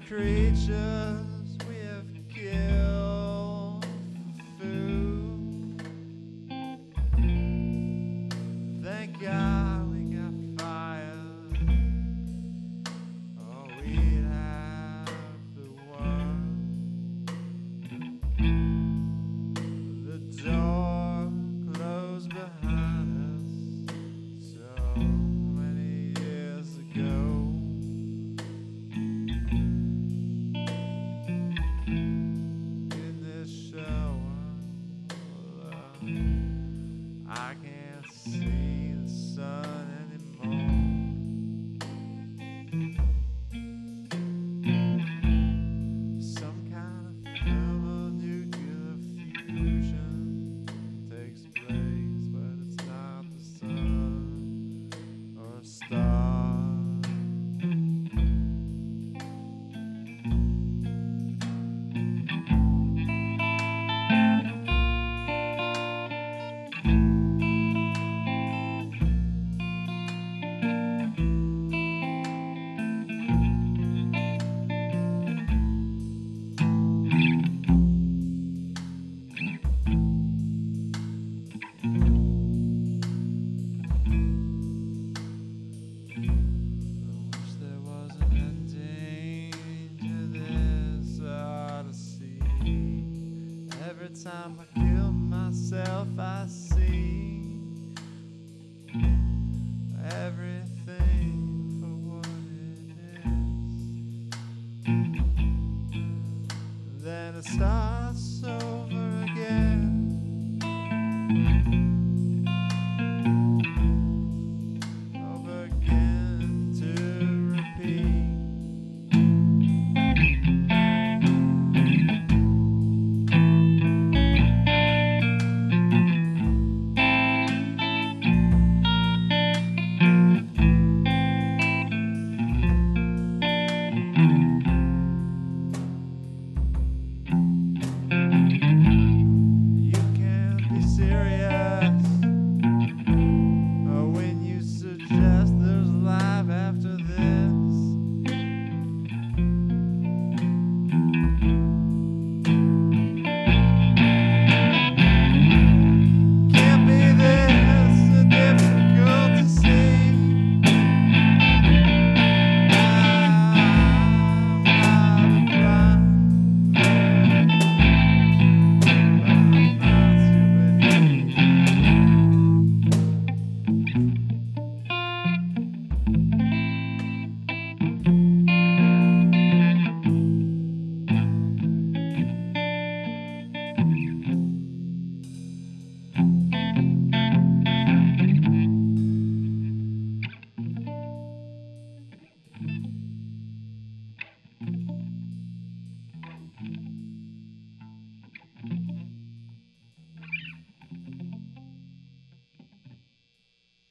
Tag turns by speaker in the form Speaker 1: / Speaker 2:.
Speaker 1: creatures we have killed for food. Thank God we got fire, or we'd have the world. The door closed behind us so many years ago. I can't see the sun anymore. Some kind of thermonuclear fusion takes place, but it's not the sun or a star. Every time I kill myself, I see everything for what it is. Then it starts over again. Over again to repeat. You can't be serious.